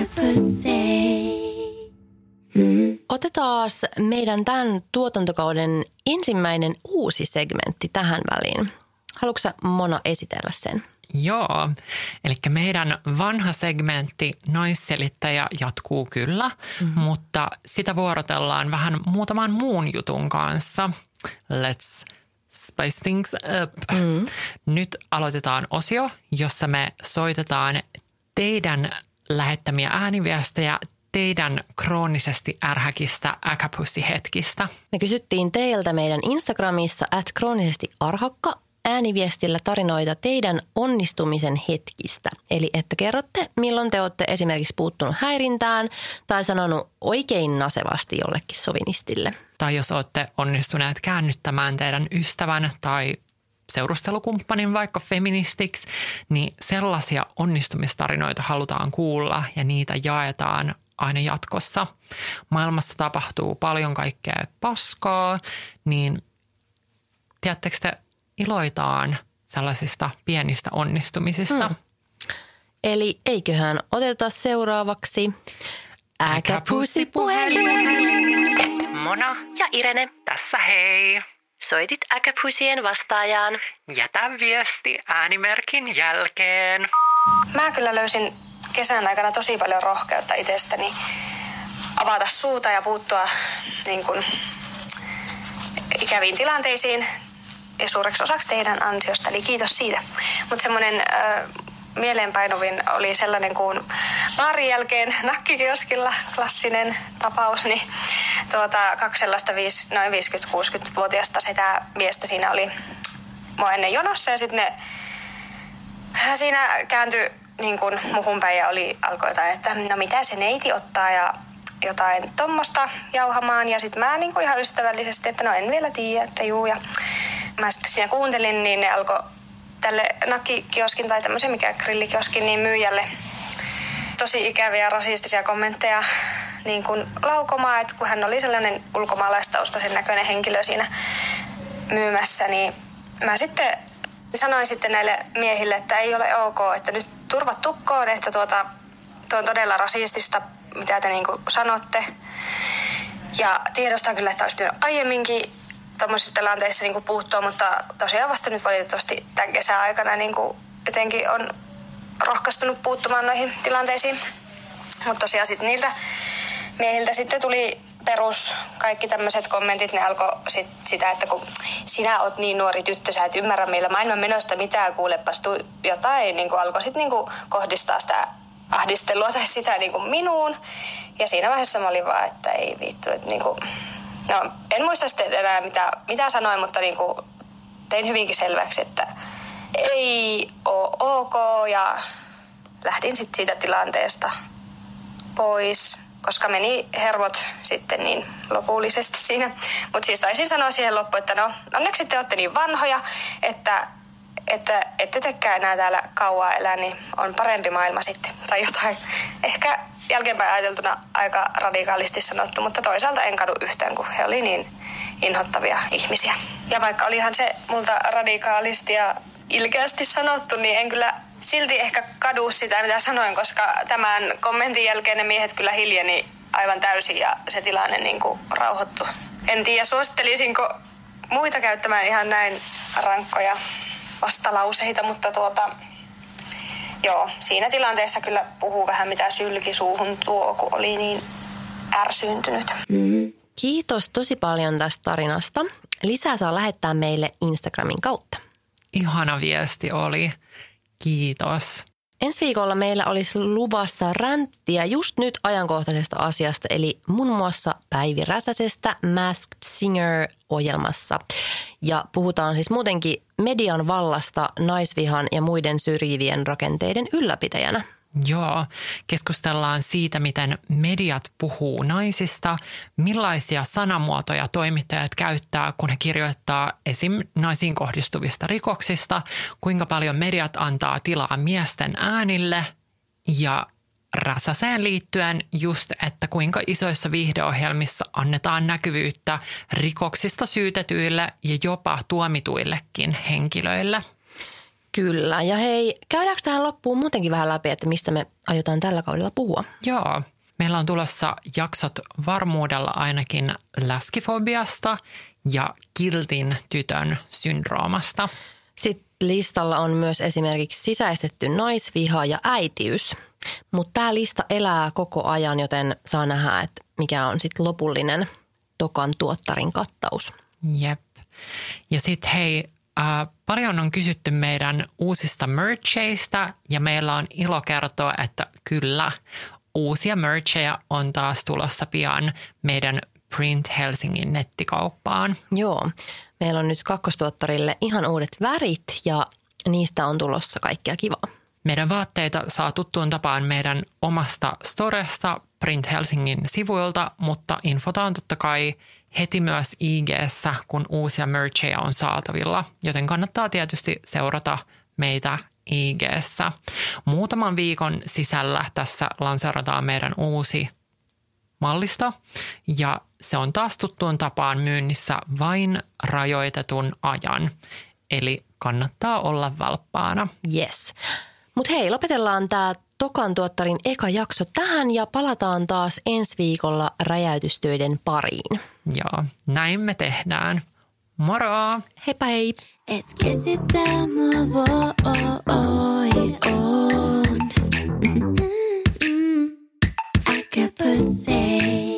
Otetaan meidän tämän tuotantokauden ensimmäinen uusi segmentti tähän väliin. Haluatko sä, Mona, esitellä sen? Joo, eli meidän vanha segmentti Naisselittäjä jatkuu kyllä, mutta sitä vuorotellaan vähän muutaman muun jutun kanssa. Let's spice things up. Nyt aloitetaan osio, jossa me soitetaan teidän lähettämiä ääniviestejä teidän kroonisesti ärhäkistä äkäpussihetkistä. Me kysyttiin teiltä meidän Instagramissa @kroonisestiarhakka ääniviestillä tarinoita teidän onnistumisen hetkistä. Eli että kerrotte, milloin te olette esimerkiksi puuttunut häirintään tai sanonut oikein nasevasti jollekin sovinistille. Tai jos olette onnistuneet käännyttämään teidän ystävän tai seurustelukumppanin vaikka feministiksi, niin sellaisia onnistumistarinoita halutaan kuulla ja niitä jaetaan aina jatkossa. Maailmassa tapahtuu paljon kaikkea paskaa, niin tiedättekö te, iloitaan sellaisista pienistä onnistumisista. Eli eiköhän oteta seuraavaksi Äkäpussipuhelin. Mona Ja Irene, tässä hei. soitit äkäpussien vastaajaan. Jätä viesti äänimerkin jälkeen. Mä kyllä löysin kesän aikana tosi paljon rohkeutta itsestäni avata suuta ja puuttua niin kuin ikäviin tilanteisiin ja suureksi osaksi teidän ansiosta, eli kiitos siitä. Mutta semmoinen mieleenpainuvin oli sellainen kuin baarin jälkeen nakkikioskilla, klassinen tapaus, niin kaksi sellaista noin 50-60-vuotiaista sitä miestä siinä oli mua ennen jonossa ja sitten ne siinä kääntyi niin kuin muhun päin ja alkoi jotain, että no mitä se neiti ottaa ja jotain tommosta jauhamaan ja sitten mä niin kuin ihan ystävällisesti, että no en vielä tiedä, että juu ja mä sitten siinä kuuntelin, niin ne alkoi tälle nakkikioskin tai tämmöisen mikä grillikioskin niin myyjälle tosi ikäviä rasistisia kommentteja niin kuin laukomaan, että kun hän oli sellainen ulkomaalaistaustaisen näköinen henkilö siinä myymässä, niin mä sitten sanoin sitten näille miehille, että ei ole ok, että nyt turvat tukkoon, että tuo on todella rasistista, mitä te niin kuin sanotte. Ja tiedostan kyllä, että olisi pitänyt aiemminkin tuommoisissa tilanteissa niin kuin puuttua, mutta tosiaan vasta nyt valitettavasti tämän kesän aikana niin kuin jotenkin on rohkaistunut puuttumaan noihin tilanteisiin. Mutta tosiaan sitten niiltä miehiltä sitten tuli perus kaikki tämmöiset kommentit, ne alkoi sitä, että kun sinä oot niin nuori tyttö, sä et ymmärrä meillä maailman menosta mitään, kuulepas jotain, niin kuin alkoi sitten niin kohdistaa sitä ahdistelua tai sitä niin kuin minuun. Ja siinä vaiheessa mä olin vaan, että ei vittu, että niin kuin, no en muista sitten enää mitä sanoin, mutta niin kuin tein hyvinkin selväksi, että ei ole ok ja lähdin sitten siitä tilanteesta pois, koska meni hervot sitten niin lopullisesti siinä. Mutta siis taisin sanoa siihen loppuun, että no onneksi te olette niin vanhoja, että ette tekään enää täällä kauaa elää, niin on parempi maailma sitten. Tai jotain ehkä jälkeenpäin ajateltuna aika radikaalisti sanottu, mutta toisaalta en kadu yhtään, kun he oli niin inhottavia ihmisiä. Ja vaikka olihan se multa radikaalisti ja ilkeästi sanottu, niin en kyllä silti ehkä kadu sitä, mitä sanoin, koska tämän kommentin jälkeen ne miehet kyllä hiljeni aivan täysin ja se tilanne niin kuin rauhoittui. En tiedä, suosittelisinko muita käyttämään ihan näin rankkoja vastalauseita, mutta joo, siinä tilanteessa kyllä puhuu vähän mitä sylki suuhun tuo, kun oli niin ärsyyntynyt. Kiitos tosi paljon tästä tarinasta. Lisää saa lähettää meille Instagramin kautta. ihana viesti oli. Kiitos. Ensi viikolla meillä olisi luvassa ränttiä just nyt ajankohtaisesta asiasta, eli muun muassa Päivi Räsäsestä Masked Singer-ohjelmassa. Ja puhutaan siis muutenkin median vallasta naisvihan ja muiden syrjivien rakenteiden ylläpitäjänä. Joo, keskustellaan siitä, miten mediat puhuu naisista, millaisia sanamuotoja toimittajat käyttää, kun he kirjoittaa esim. Naisiin kohdistuvista rikoksista, kuinka paljon mediat antaa tilaa miesten äänille ja Räsäseen liittyen just, että kuinka isoissa viihdeohjelmissa annetaan näkyvyyttä rikoksista syytetyille ja jopa tuomituillekin henkilöille. Kyllä. Ja hei, käydäänkö tähän loppuun muutenkin vähän läpi, että mistä me aiotaan tällä kaudella puhua? Joo. Meillä on tulossa jaksot varmuudella ainakin läskifobiasta ja kiltin tytön syndroomasta. Sitten listalla on myös esimerkiksi sisäistetty naisviha ja äitiys. Mutta tämä lista elää koko ajan, joten saa nähdä, että mikä on sitten lopullinen Tokan tuottarin kattaus. Jep. Ja sitten hei, paljon on kysytty meidän uusista mercheistä ja meillä on ilo kertoa, että kyllä, uusia mercheja on taas tulossa pian meidän Print Helsingin nettikauppaan. Joo, meillä on nyt kakkostuottarille ihan uudet värit ja niistä on tulossa kaikkea kivaa. Meidän vaatteita saa tuttuun tapaan meidän omasta storesta Print Helsingin sivuilta, mutta infotaan totta kai heti myös IG:ssä, kun uusia mercheja on saatavilla, joten kannattaa tietysti seurata meitä IG:ssä. Muutaman viikon sisällä tässä lanseerataan meidän uusi mallisto ja se on taas tuttuun tapaan myynnissä vain rajoitetun ajan, eli kannattaa olla valppaana. Yes. Mutta hei, lopetellaan tämä Tokan tuottarin eka jakso tähän ja palataan taas ensi viikolla räjäytystöiden pariin. Joo, näin me tehdään. Moro! Heipä hei! Et käsitä mua voi on. Aika pussy.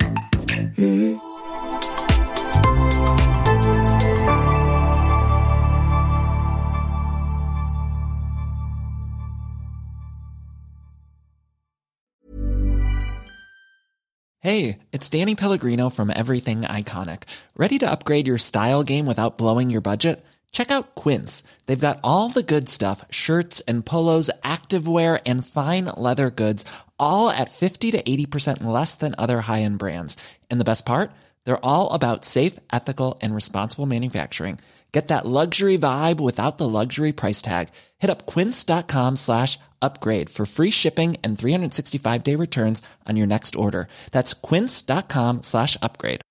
Hey, it's Danny Pellegrino from Everything Iconic. Ready to upgrade your style game without blowing your budget? Check out Quince. They've got all the good stuff, shirts and polos, activewear, and fine leather goods, all at 50 to 80% less than other high-end brands. And the best part? They're all about safe, ethical, and responsible manufacturing. Get that luxury vibe without the luxury price tag. Hit up quince.com/upgrade for free shipping and 365-day returns on your next order. That's quince.com/upgrade.